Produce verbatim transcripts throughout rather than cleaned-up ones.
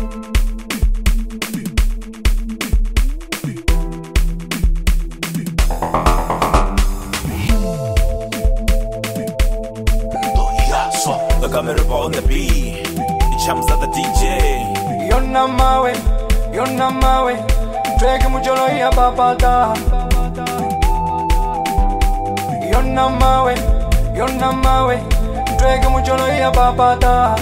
The camera on the beat, the chums at the D J. Yonna mawe, yonna mawe, twege mujolo ya babada. Yonna mawe, yonna mawe, twege mujolo ya babada.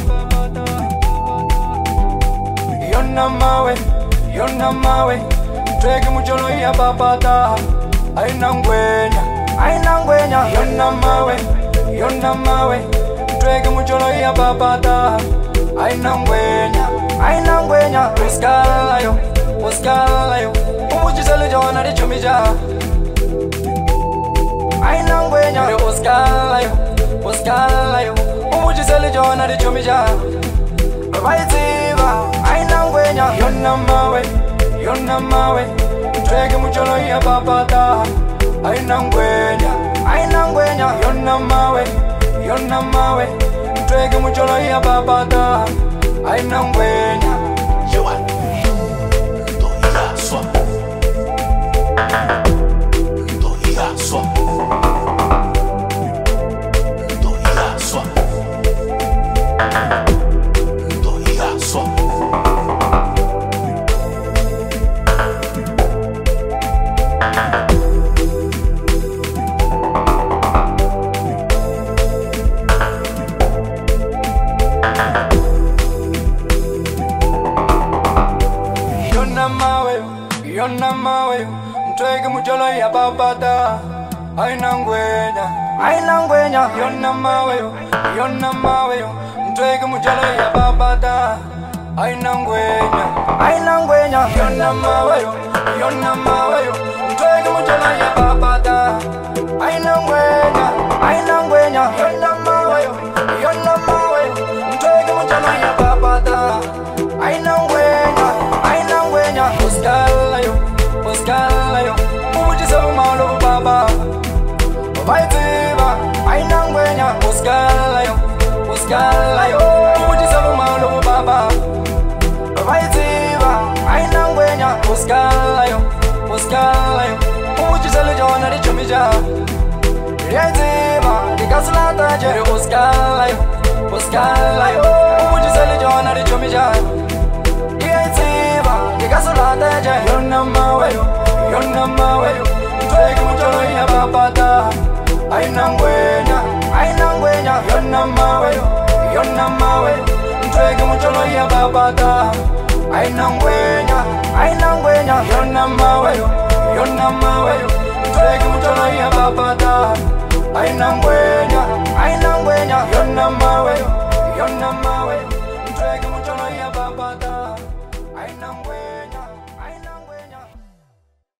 Yonna mawe, yonna mawe, twege mujolo ya babada. Aina ngwenya, aina ngwenya. Yonna mawe, yonna mawe, twege mujolo ya babada. Aina ngwenya, aina ngwenya. Uskalayo, uskalayo, umujisele jona di chumija. Aina ngwenya, uskalayo, uskalayo, umujisele jona di chumija. Vaiziva, aina ngwenya. Yonna mawe, yonna mawe, twege mujolo ya babada. Aina ngwenya, aina ngwenya. Yonna mawe, yonna mawe, twege mujolo ya babada. Aina ngwenya. Yewa, doia swa, doia swa, doia swa, doia swa. Yonna mawe, yonna mawe, twege mujolo ya babada. Aina ngwenya, aina ngwenya. Yonna mawe, yonna mawe, twege mujolo ya babada. Aina ngwenya, aina ngwenya. Yonna mawe, yonna mawe, twege mujolo ya babada. Aina ngwenya, aina ngwenya. Yonna mawe, yonna mawe, twege mujolo ya babada. Aina ngwenya, aina ngwenya. Uskalayo, uskalayo, umujisele malo baba. Vaiziva, aina ngwenya. Uskalayo, uskalayo, umujisele malo baba. Vaiziva, aina ngwenya. Uskalayo, uskalayo, umujisele jona di chumija. Vaiziva, dikasulata jere. Uskalayo, uskalayo, umujisele jona di chumija. Vaiziva, dikasulata jere. Yonna mawe, yonna mawe, twege mujolo ya babada. Aina ngwenya, aina ngwenya. Yonna mawe, yonna mawe, twege mujolo ya babada. Aina ngwenya, aina ngwenya. Yonna mawe, yonna mawe, twege mujolo ya babada. Aina ngwenya, aina ngwenya. Yonna mawe, yonna mawe, twege mujolo ya babada. Aina ngwenya.